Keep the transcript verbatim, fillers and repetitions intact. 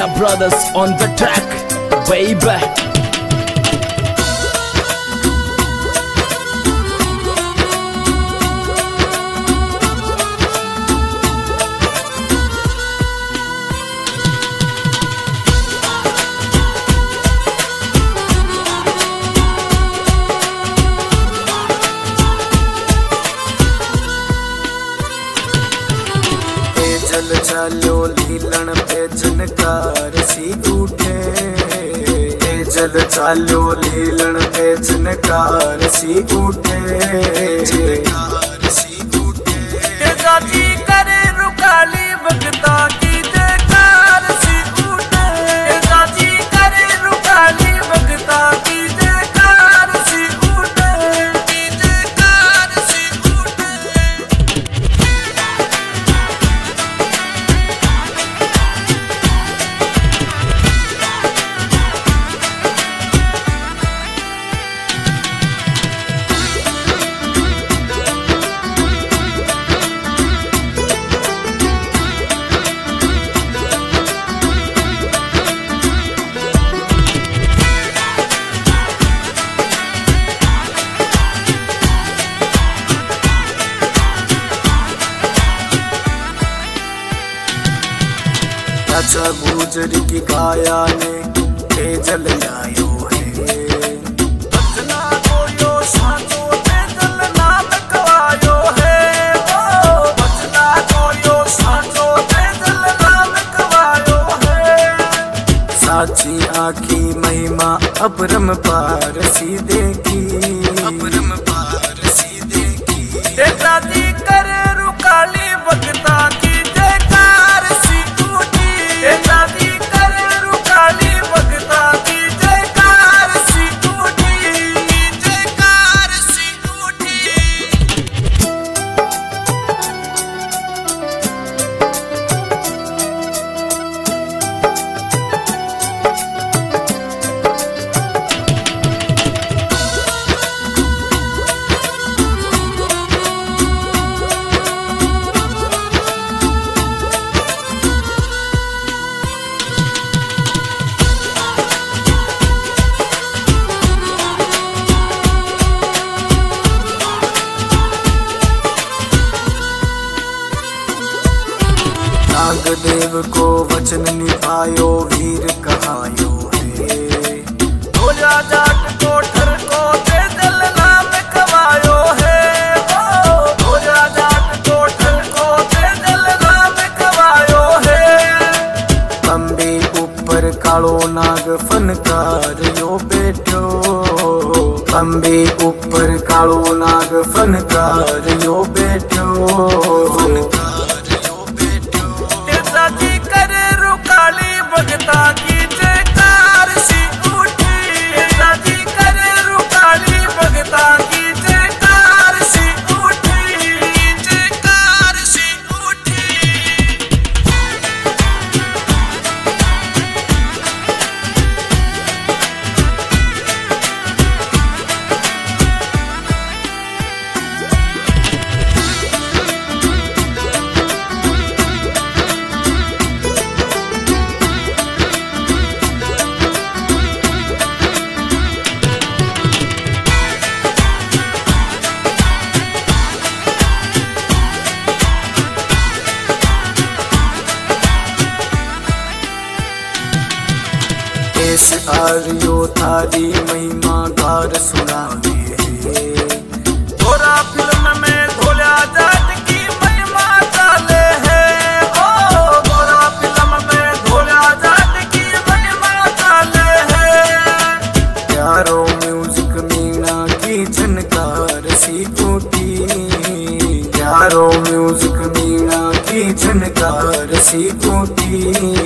Media Brothers on the track, baby. चल चलो लीलन पे झनकार सी उठे, चल चलो लीलन पे झनकार सी उठे, झनकार सी उठे। जाजी करे रुकाली भगता की जयकार सी उठे, जाजी करे रुकाली भगता की जयकार सी उठे, की जयकार सी उठे। अच्छा गुजर की काया ने तेजल लायो है, बचना कोयो साचो तेजल नाम कवायो है, ओ बचना कोयो साचो तेजल नाम कवायो है। साची आखी महिमा अपरम पार सी देखी, अपरम पार सी देखी। तेजा जी करे रुकाली भगता की जयकार सी उठी, जाजी करे रुकाली भगता की जयकार सी उठी, जयकार सी उठी। नागदेव को वचन निभायो वीर कहायो है, धोला जाट कोठर को तेजल नाम कवायो है, ओ धोला जाट कोठर को तेजल नाम कवायो है। अंबे ऊपर कालो नाग फनकार यो बैठो, अंबे ऊपर कालो नाग फनकार यो बैठो, फनकार जाजी करे रुकाली भगता की जयकार सी उठी, जाजी करे रुकाली भगता की जयकार सी उठी, जयकार सी उठी। केस आर्यो थारी महिमा गार सुनावे है, थोड़ा फिल्म में धोला जाट की महिमा चाले है, ओ थोड़ा फिल्म में धोला जाट की महिमा चाले है। प्यारो म्यूजिक मीना की झनकार सी उठी, प्यारो म्यूजिक मीना की झनकार सी उठी।